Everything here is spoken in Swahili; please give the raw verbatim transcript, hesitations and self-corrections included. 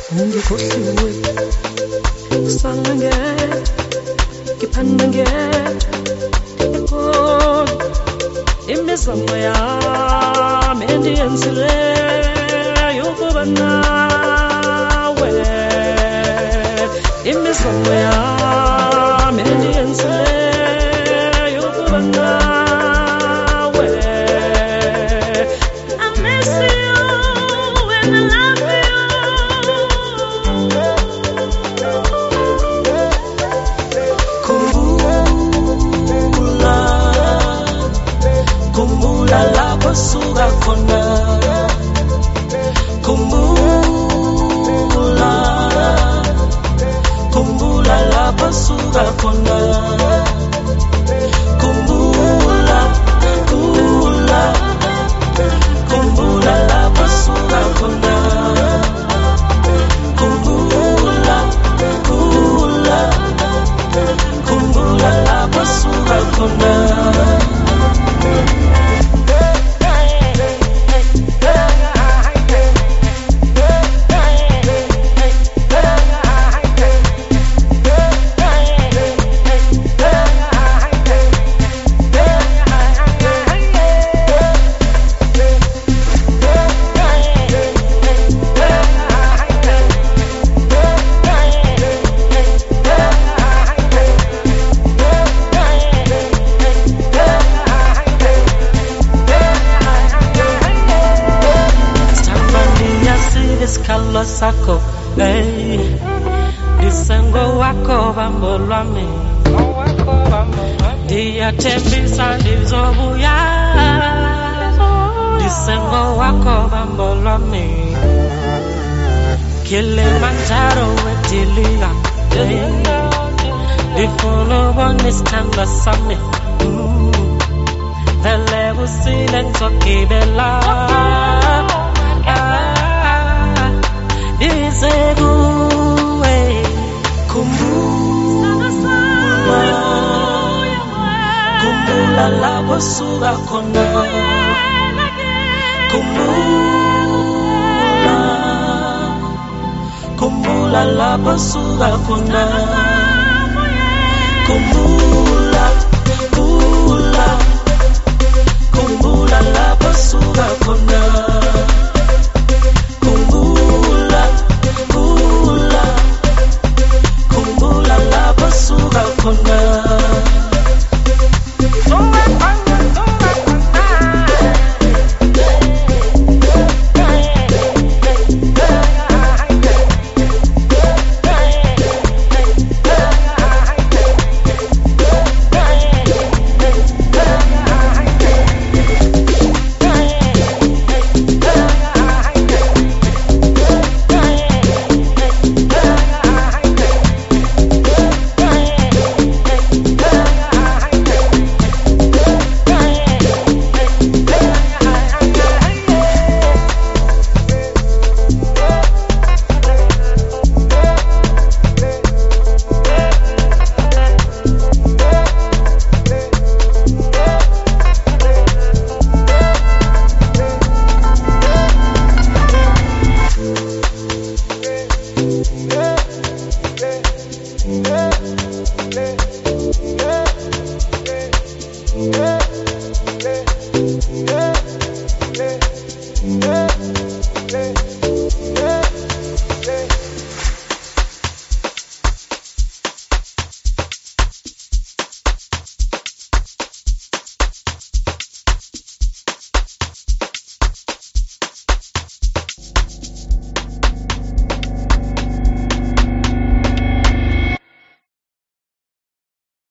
ungikhohliwe sange ngiphange ekhona imizamo yami endiyenzile yokuba nawe imizamo yami endiyenzile yokuba nawe I miss you and I love Kumbula lapho suka khona Kumbula Kumbula lapho suka khona Kumbula Kumbula Kumbula lapho suka khona Kumbula Kumbula Kumbula lapho suka khona Isikalo sakho hey disengo wako bambo lwami diyathembisa ndizobuya disengo wako bambo lwami Kilimanjaro wetiliga hey difuna ubona isithando sami vele busile ngizogibela Kumbula, kumbula lapho suka khona Kumbula, kumbula lapho suka khona Kumbula, kumbula, kumbula lapho suka khona Kumbula, kumbula, kumbula lapho suka khona Yeah.